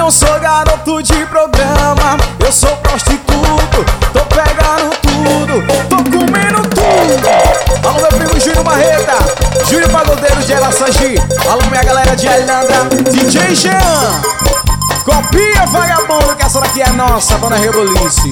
Não sou garoto de programa, eu sou prostituto. Tô pegando tudo, tô comendo tudo. Alô meu primo Júnior Barreta, Júnior Pagodeiro de Elaçagi. Alô minha galera de Alinandra, DJ Jean. Copia vagabundo que essa daqui é nossa, banda Rebolice.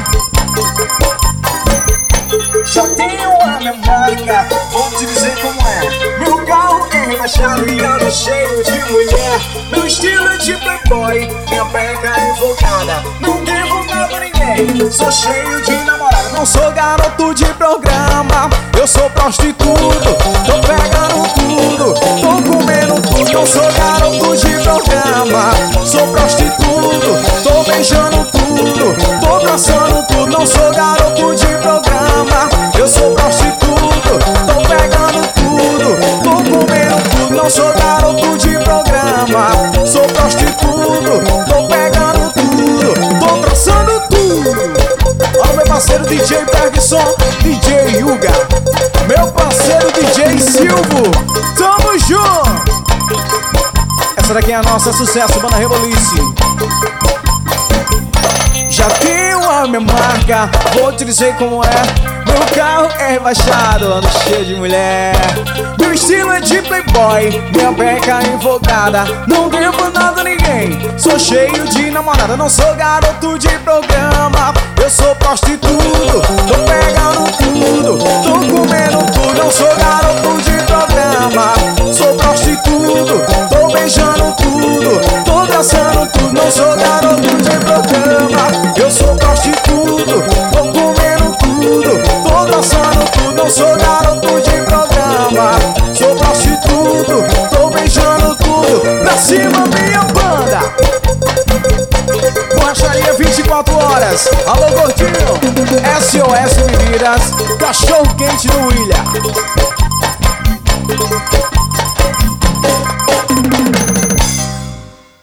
Já tenho a minha marca, vou te dizer como é. Meu carro é rebaixado e ando cheio de mulher. Meu estilo é de playboy, minha peca é invocada. Não devo nada a ninguém, sou cheio de namorada. Não sou garoto de programa, eu sou prostituto. Tô pegando tudo, tô comendo tudo. Não sou garoto de programa, sou prostituto. Tô beijando tudo, tô dançando tudo. Não sou garoto de programa, eu sou prostituto. Tô pegando tudo, tô comendo tudo. Não sou garoto de programa, sou prostituto. Tô pegando tudo, tô dançando tudo. Olha meu parceiro DJ Bergson, DJ Yuga, meu parceiro DJ Silvo, tamo junto. Essa daqui é a nossa sucesso, banda Rebolice. Já tenho a minha marca, vou te dizer como é. Meu carro é rebaixado, ando cheio de mulher. Meu estilo é de playboy, minha peca é invocada. Não devo nada a ninguém, sou cheio de namorada. Não sou garoto de programa, eu sou prostituto. Tô pegando tudo, tô comendo tudo. Não sou garoto de programa, sou prostituto. Tô beijando tudo, tô dançando tudo. Não sou garoto de programa, eu sou prostituto. Tô comendo tudo, tô dançando tudo. Não sou garoto de programa, sou prostituto. Tô beijando tudo. Pra cima minha banda, borracharia 24 horas. Alô gordinho, SOS Bebidas, cachorro quente do William.